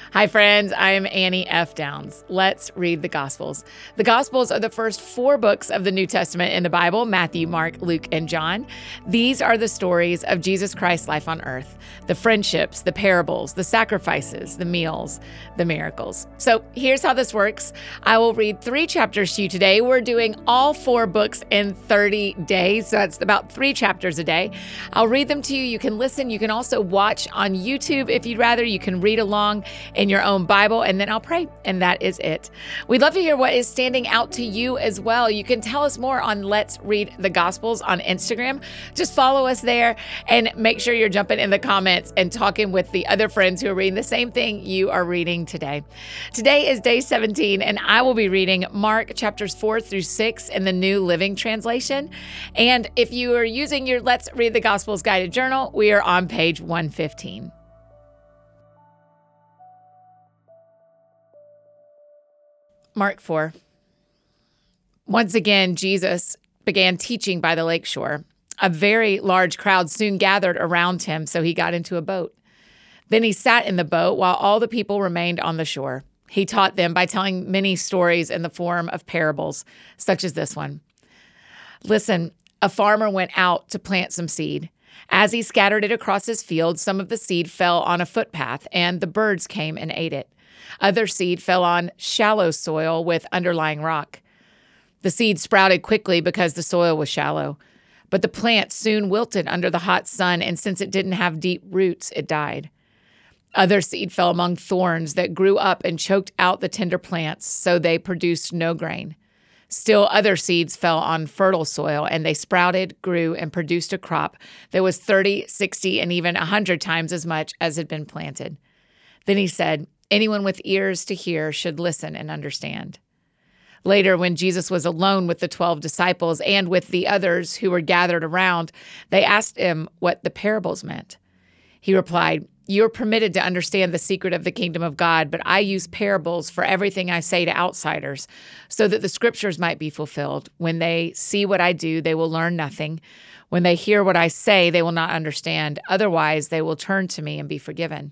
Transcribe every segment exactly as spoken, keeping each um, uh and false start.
Hi, friends. I'm Annie F. Downs. Let's read the Gospels. The Gospels are the first four books of the New Testament in the Bible: Matthew, Mark, Luke, and John. These are the stories of Jesus Christ's life on earth, the friendships, the parables, the sacrifices, the meals, the miracles. So here's how this works. I will read three chapters to you today. We're doing all four books in thirty days, so that's about three chapters a day. I'll read them to you. You can listen. You can also watch on YouTube if you'd rather. You can read along in your own Bible, and then I'll pray, and that is it. We'd love to hear what is standing out to you as well. You can tell us more on Let's Read the Gospels on Instagram. Just follow us there and make sure you're jumping in the comments and talking with the other friends who are reading the same thing you are reading today. Today is day seventeen, and I will be reading Mark chapters four through six in the New Living Translation. And if you are using your Let's Read the Gospels guided journal, we are on page one fifteen. Mark four. Once again, Jesus began teaching by the lakeshore. A very large crowd soon gathered around him, so he got into a boat. Then he sat in the boat while all the people remained on the shore. He taught them by telling many stories in the form of parables, such as this one. Listen, a farmer went out to plant some seed. As he scattered it across his field, some of the seed fell on a footpath, and the birds came and ate it. Other seed fell on shallow soil with underlying rock. The seed sprouted quickly because the soil was shallow, but the plant soon wilted under the hot sun, and since it didn't have deep roots, it died. Other seed fell among thorns that grew up and choked out the tender plants, so they produced no grain. Still other seeds fell on fertile soil, and they sprouted, grew, and produced a crop that was thirty, sixty, and even one hundred times as much as had been planted. Then he said, "Anyone with ears to hear should listen and understand." Later, when Jesus was alone with the twelve disciples and with the others who were gathered around, they asked him what the parables meant. He replied, "You're permitted to understand the secret of the kingdom of God, but I use parables for everything I say to outsiders, so that the scriptures might be fulfilled. When they see what I do, they will learn nothing. When they hear what I say, they will not understand. Otherwise, they will turn to me and be forgiven."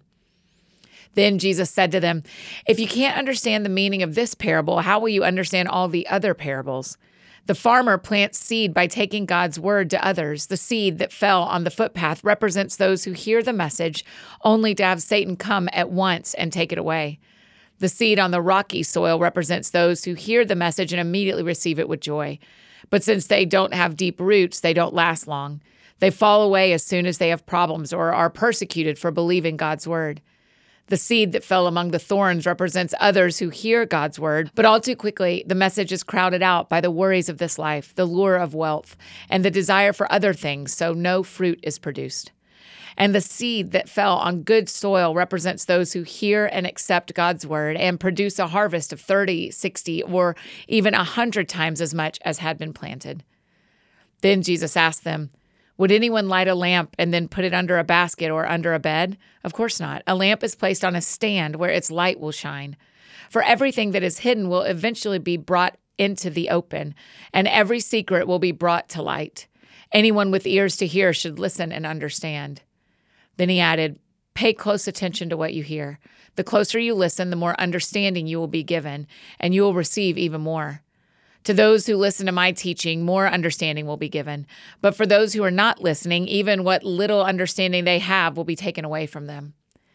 Then Jesus said to them, "If you can't understand the meaning of this parable, how will you understand all the other parables? The farmer plants seed by taking God's word to others. The seed that fell on the footpath represents those who hear the message, only to have Satan come at once and take it away. The seed on the rocky soil represents those who hear the message and immediately receive it with joy. But since they don't have deep roots, they don't last long. They fall away as soon as they have problems or are persecuted for believing God's word. The seed that fell among the thorns represents others who hear God's word, but all too quickly, the message is crowded out by the worries of this life, the lure of wealth, and the desire for other things, so no fruit is produced. And the seed that fell on good soil represents those who hear and accept God's word and produce a harvest of thirty, sixty, or even one hundred times as much as had been planted." Then Jesus asked them, "Would anyone light a lamp and then put it under a basket or under a bed? Of course not. A lamp is placed on a stand where its light will shine. For everything that is hidden will eventually be brought into the open, and every secret will be brought to light. Anyone with ears to hear should listen and understand." Then he added, "Pay close attention to what you hear. The closer you listen, the more understanding you will be given, and you will receive even more. To those who listen to my teaching, more understanding will be given. But for those who are not listening, even what little understanding they have will be taken away from them."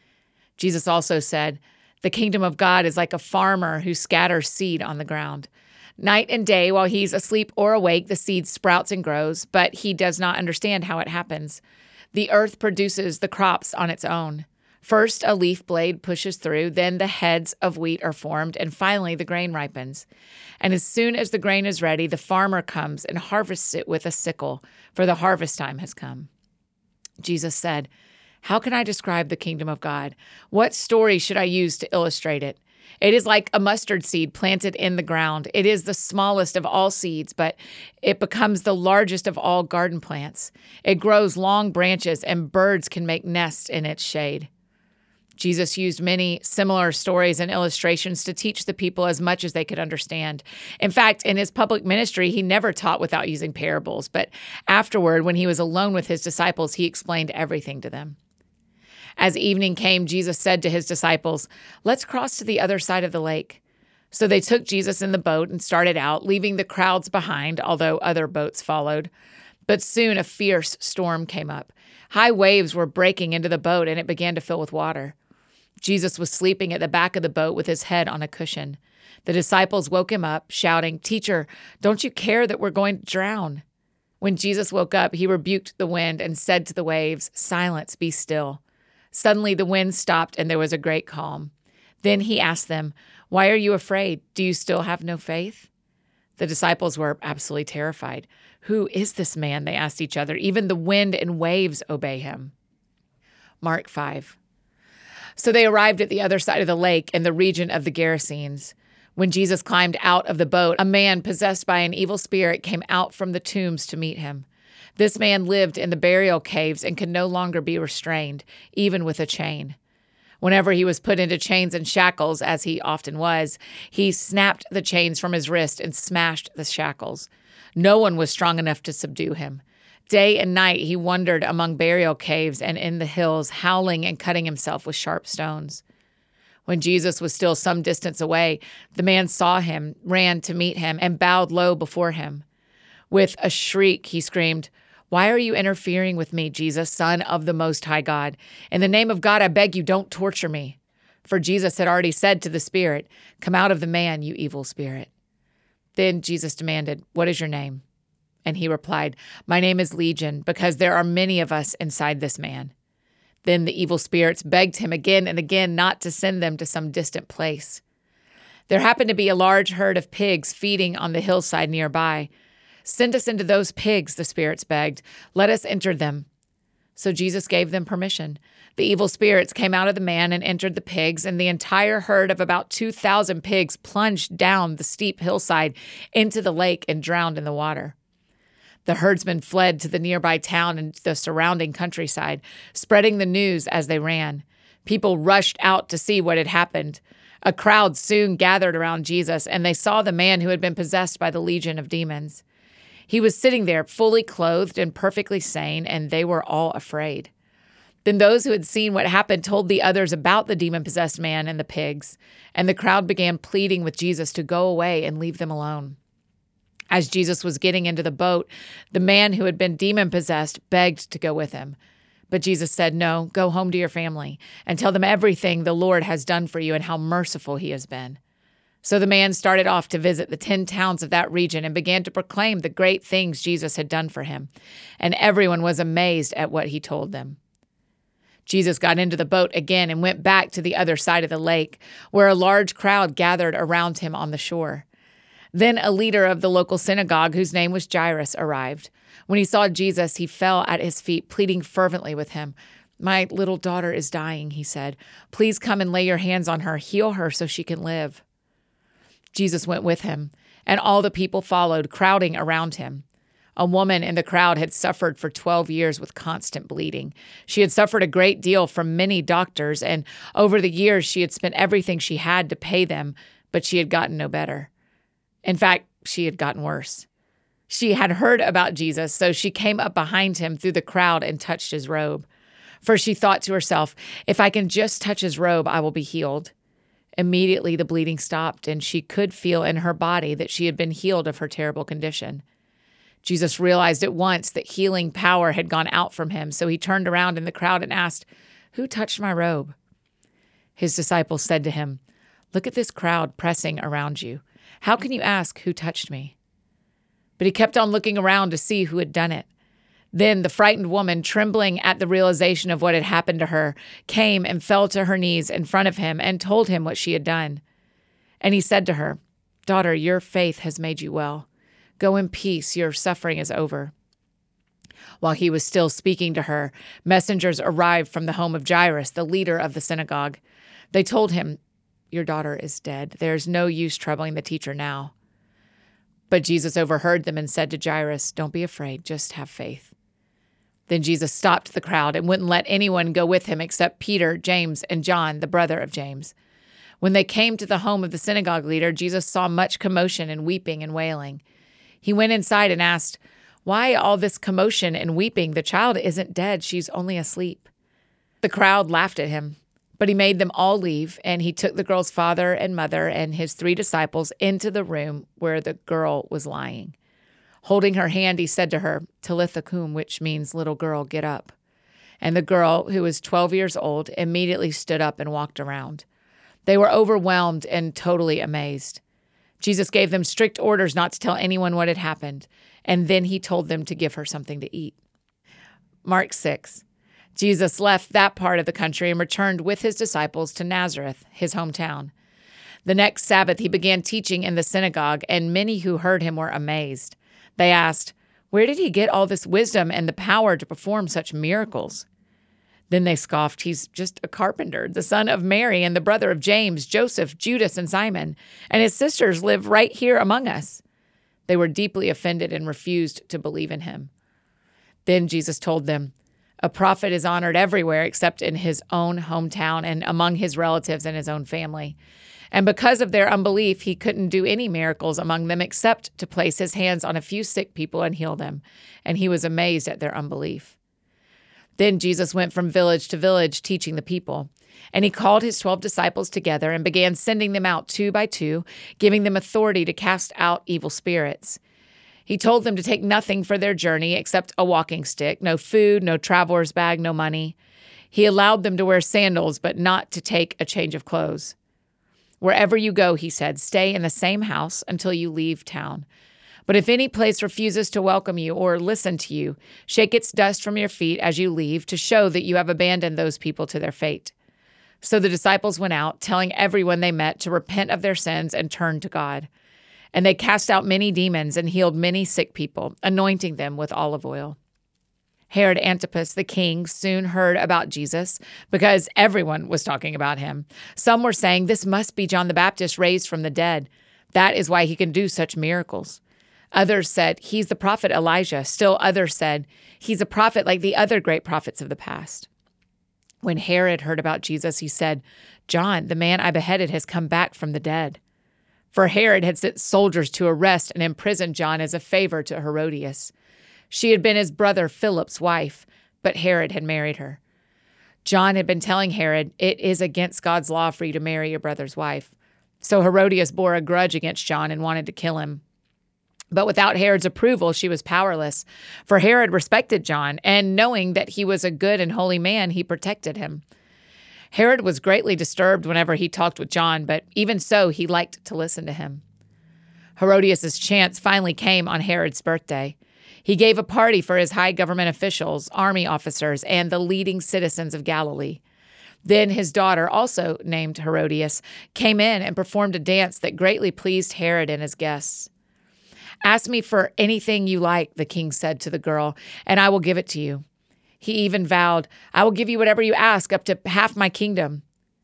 Jesus also said, "The kingdom of God is like a farmer who scatters seed on the ground. Night and day, while he's asleep or awake, the seed sprouts and grows, but he does not understand how it happens. The earth produces the crops on its own. First, a leaf blade pushes through, then the heads of wheat are formed, and finally the grain ripens. And as soon as the grain is ready, the farmer comes and harvests it with a sickle, for the harvest time has come." Jesus said, "How can I describe the kingdom of God? What story should I use to illustrate it? It is like a mustard seed planted in the ground. It is the smallest of all seeds, but it becomes the largest of all garden plants. It grows long branches, and birds can make nests in its shade." Jesus used many similar stories and illustrations to teach the people as much as they could understand. In fact, in his public ministry, he never taught without using parables, but afterward, when he was alone with his disciples, he explained everything to them. As evening came, Jesus said to his disciples, "Let's cross to the other side of the lake." So they took Jesus in the boat and started out, leaving the crowds behind, although other boats followed. But soon a fierce storm came up. High waves were breaking into the boat, and it began to fill with water. Jesus was sleeping at the back of the boat with his head on a cushion. The disciples woke him up, shouting, "Teacher, don't you care that we're going to drown?" When Jesus woke up, he rebuked the wind and said to the waves, "Silence, be still." Suddenly the wind stopped and there was a great calm. Then he asked them, "Why are you afraid? Do you still have no faith?" The disciples were absolutely terrified. "Who is this man?" they asked each other. "Even the wind and waves obey him." Mark five. So they arrived at the other side of the lake in the region of the Gerasenes. When Jesus climbed out of the boat, a man possessed by an evil spirit came out from the tombs to meet him. This man lived in the burial caves and could no longer be restrained, even with a chain. Whenever he was put into chains and shackles, as he often was, he snapped the chains from his wrist and smashed the shackles. No one was strong enough to subdue him. Day and night he wandered among burial caves and in the hills, howling and cutting himself with sharp stones. When Jesus was still some distance away, the man saw him, ran to meet him, and bowed low before him. With a shriek, he screamed, "Why are you interfering with me, Jesus, Son of the Most High God? In the name of God, I beg you, don't torture me." For Jesus had already said to the spirit, "Come out of the man, you evil spirit." Then Jesus demanded, "What is your name?" And he replied, "My name is Legion, because there are many of us inside this man." Then the evil spirits begged him again and again not to send them to some distant place. There happened to be a large herd of pigs feeding on the hillside nearby. "Send us into those pigs," the spirits begged. "Let us enter them." So Jesus gave them permission. The evil spirits came out of the man and entered the pigs, and the entire herd of about two thousand pigs plunged down the steep hillside into the lake and drowned in the water. The herdsmen fled to the nearby town and the surrounding countryside, spreading the news as they ran. People rushed out to see what had happened. A crowd soon gathered around Jesus, and they saw the man who had been possessed by the legion of demons. He was sitting there, fully clothed and perfectly sane, and they were all afraid. Then those who had seen what happened told the others about the demon-possessed man and the pigs, and the crowd began pleading with Jesus to go away and leave them alone. As Jesus was getting into the boat, the man who had been demon-possessed begged to go with him. But Jesus said, "No, go home to your family and tell them everything the Lord has done for you and how merciful he has been." So the man started off to visit the ten towns of that region and began to proclaim the great things Jesus had done for him. And everyone was amazed at what he told them. Jesus got into the boat again and went back to the other side of the lake, where a large crowd gathered around him on the shore. Then a leader of the local synagogue, whose name was Jairus, arrived. When he saw Jesus, he fell at his feet, pleading fervently with him. "My little daughter is dying," he said. "Please come and lay your hands on her, heal her so she can live." Jesus went with him, and all the people followed, crowding around him. A woman in the crowd had suffered for twelve years with constant bleeding. She had suffered a great deal from many doctors, and over the years she had spent everything she had to pay them, but she had gotten no better. In fact, she had gotten worse. She had heard about Jesus, so she came up behind him through the crowd and touched his robe. For she thought to herself, "If I can just touch his robe, I will be healed." Immediately the bleeding stopped, and she could feel in her body that she had been healed of her terrible condition. Jesus realized at once that healing power had gone out from him, so he turned around in the crowd and asked, "Who touched my robe?" His disciples said to him, "Look at this crowd pressing around you. How can you ask, 'Who touched me?'" But he kept on looking around to see who had done it. Then the frightened woman, trembling at the realization of what had happened to her, came and fell to her knees in front of him and told him what she had done. And he said to her, "Daughter, your faith has made you well. Go in peace, your suffering is over." While he was still speaking to her, messengers arrived from the home of Jairus, the leader of the synagogue. They told him, "Your daughter is dead. There is no use troubling the teacher now." But Jesus overheard them and said to Jairus, "Don't be afraid, just have faith." Then Jesus stopped the crowd and wouldn't let anyone go with him except Peter, James, and John, the brother of James. When they came to the home of the synagogue leader, Jesus saw much commotion and weeping and wailing. He went inside and asked, "Why all this commotion and weeping? The child isn't dead, she's only asleep." The crowd laughed at him, but he made them all leave, and he took the girl's father and mother and his three disciples into the room where the girl was lying. Holding her hand, he said to her, "Talitha cum," which means, "Little girl, get up." And the girl, who was twelve years old, immediately stood up and walked around. They were overwhelmed and totally amazed. Jesus gave them strict orders not to tell anyone what had happened, and then he told them to give her something to eat. Mark six. Jesus left that part of the country and returned with his disciples to Nazareth, his hometown. The next Sabbath, he began teaching in the synagogue, and many who heard him were amazed. They asked, "Where did he get all this wisdom and the power to perform such miracles?" Then they scoffed, "He's just a carpenter, the son of Mary and the brother of James, Joseph, Judas, and Simon, and his sisters live right here among us." They were deeply offended and refused to believe in him. Then Jesus told them, "A prophet is honored everywhere except in his own hometown and among his relatives and his own family." And because of their unbelief, he couldn't do any miracles among them except to place his hands on a few sick people and heal them. And he was amazed at their unbelief. Then Jesus went from village to village teaching the people. And he called his twelve disciples together and began sending them out two by two, giving them authority to cast out evil spirits. He told them to take nothing for their journey except a walking stick, no food, no traveler's bag, no money. He allowed them to wear sandals, but not to take a change of clothes. "Wherever you go," he said, "stay in the same house until you leave town. But if any place refuses to welcome you or listen to you, shake its dust from your feet as you leave to show that you have abandoned those people to their fate." So the disciples went out, telling everyone they met to repent of their sins and turn to God. And they cast out many demons and healed many sick people, anointing them with olive oil. Herod Antipas, the king, soon heard about Jesus because everyone was talking about him. Some were saying, "This must be John the Baptist raised from the dead. That is why he can do such miracles." Others said, "He's the prophet Elijah." Still others said, "He's a prophet like the other great prophets of the past." When Herod heard about Jesus, he said, "John, the man I beheaded, has come back from the dead." For Herod had sent soldiers to arrest and imprison John as a favor to Herodias. She had been his brother Philip's wife, but Herod had married her. John had been telling Herod, "It is against God's law for you to marry your brother's wife." So Herodias bore a grudge against John and wanted to kill him. But without Herod's approval, she was powerless, for Herod respected John, and knowing that he was a good and holy man, he protected him. Herod was greatly disturbed whenever he talked with John, but even so, he liked to listen to him. Herodias' chance finally came on Herod's birthday. He gave a party for his high government officials, army officers, and the leading citizens of Galilee. Then his daughter, also named Herodias, came in and performed a dance that greatly pleased Herod and his guests. "Ask me for anything you like," the king said to the girl, "and I will give it to you." He even vowed, "I will give you whatever you ask, up to half my kingdom."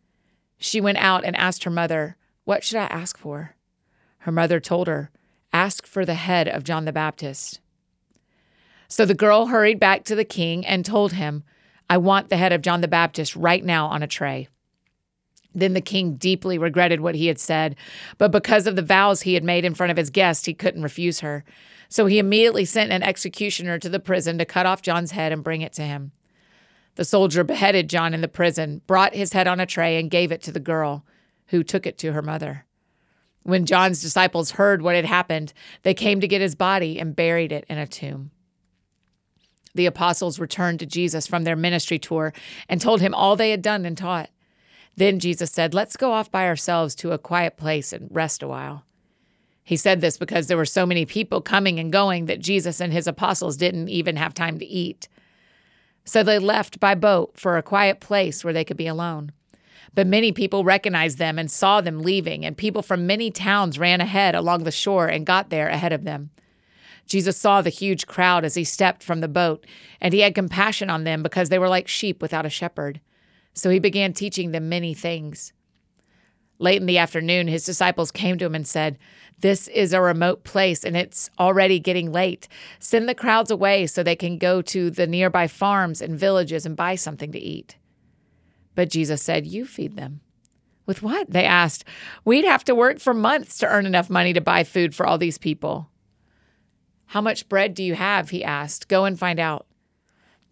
She went out and asked her mother, "What should I ask for?" Her mother told her, "Ask for the head of John the Baptist." So the girl hurried back to the king and told him, "I want the head of John the Baptist right now on a tray." Then the king deeply regretted what he had said, but because of the vows he had made in front of his guests, he couldn't refuse her. So he immediately sent an executioner to the prison to cut off John's head and bring it to him. The soldier beheaded John in the prison, brought his head on a tray, and gave it to the girl, who took it to her mother. When John's disciples heard what had happened, they came to get his body and buried it in a tomb. The apostles returned to Jesus from their ministry tour and told him all they had done and taught. Then Jesus said, "Let's go off by ourselves to a quiet place and rest a while." He said this because there were so many people coming and going that Jesus and his apostles didn't even have time to eat. So they left by boat for a quiet place where they could be alone. But many people recognized them and saw them leaving, and people from many towns ran ahead along the shore and got there ahead of them. Jesus saw the huge crowd as he stepped from the boat, and he had compassion on them because they were like sheep without a shepherd. So he began teaching them many things. Late in the afternoon, his disciples came to him and said, "This is a remote place, and it's already getting late. Send the crowds away so they can go to the nearby farms and villages and buy something to eat." But Jesus said, "You feed them." "With what?" they asked. "We'd have to work for months to earn enough money to buy food for all these people." "How much bread do you have?" he asked. "Go and find out."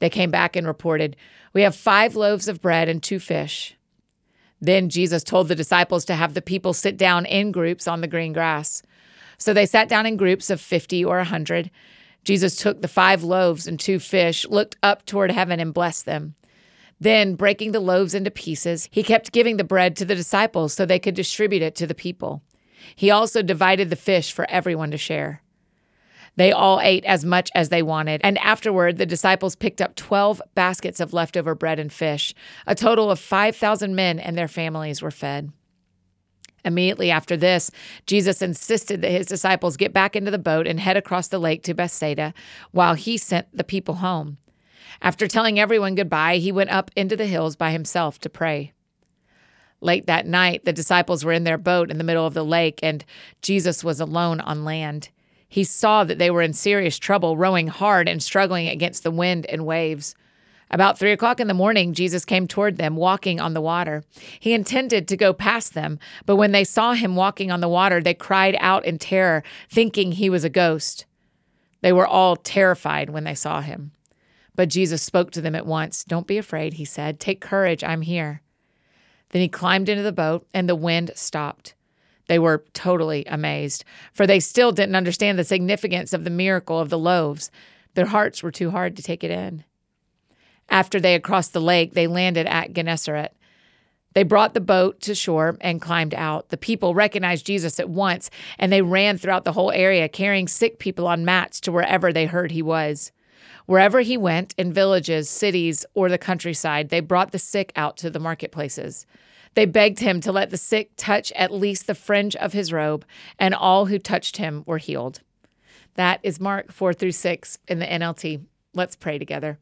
They came back and reported, "We have five loaves of bread and two fish." Then Jesus told the disciples to have the people sit down in groups on the green grass. So they sat down in groups of fifty or a hundred. Jesus took the five loaves and two fish, looked up toward heaven, and blessed them. Then, breaking the loaves into pieces, he kept giving the bread to the disciples so they could distribute it to the people. He also divided the fish for everyone to share. They all ate as much as they wanted, and afterward the disciples picked up twelve baskets of leftover bread and fish. A total of five thousand men and their families were fed. Immediately after this, Jesus insisted that his disciples get back into the boat and head across the lake to Bethsaida while he sent the people home. After telling everyone goodbye, he went up into the hills by himself to pray. Late that night, the disciples were in their boat in the middle of the lake, and Jesus was alone on land. He saw that they were in serious trouble, rowing hard and struggling against the wind and waves. About three o'clock in the morning, Jesus came toward them, walking on the water. He intended to go past them, but when they saw him walking on the water, they cried out in terror, thinking he was a ghost. They were all terrified when they saw him. But Jesus spoke to them at once. "Don't be afraid," he said. "Take courage, I'm here." Then he climbed into the boat, and the wind stopped. They were totally amazed, for they still didn't understand the significance of the miracle of the loaves. Their hearts were too hard to take it in. After they had crossed the lake, they landed at Gennesaret. They brought the boat to shore and climbed out. The people recognized Jesus at once, and they ran throughout the whole area, carrying sick people on mats to wherever they heard he was. Wherever he went, in villages, cities, or the countryside, they brought the sick out to the marketplaces. They begged him to let the sick touch at least the fringe of his robe, and all who touched him were healed. That is Mark four through six in the N L T. Let's pray together.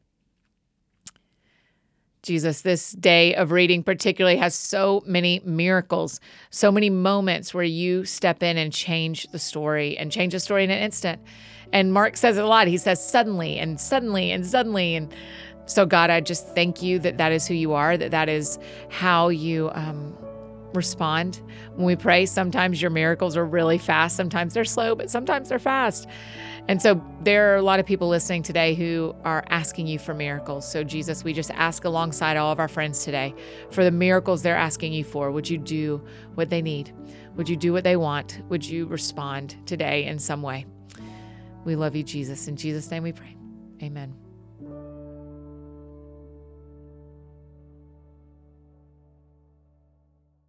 Jesus, this day of reading particularly has so many miracles, so many moments where you step in and change the story and change the story in an instant. And Mark says it a lot. He says suddenly and suddenly and suddenly. And so God, I just thank you that that is who you are, that that is how you um, respond. When we pray, sometimes your miracles are really fast. Sometimes they're slow, but sometimes they're fast. And so there are a lot of people listening today who are asking you for miracles. So Jesus, we just ask alongside all of our friends today for the miracles they're asking you for. Would you do what they need? Would you do what they want? Would you respond today in some way? We love you, Jesus. In Jesus' name we pray. Amen.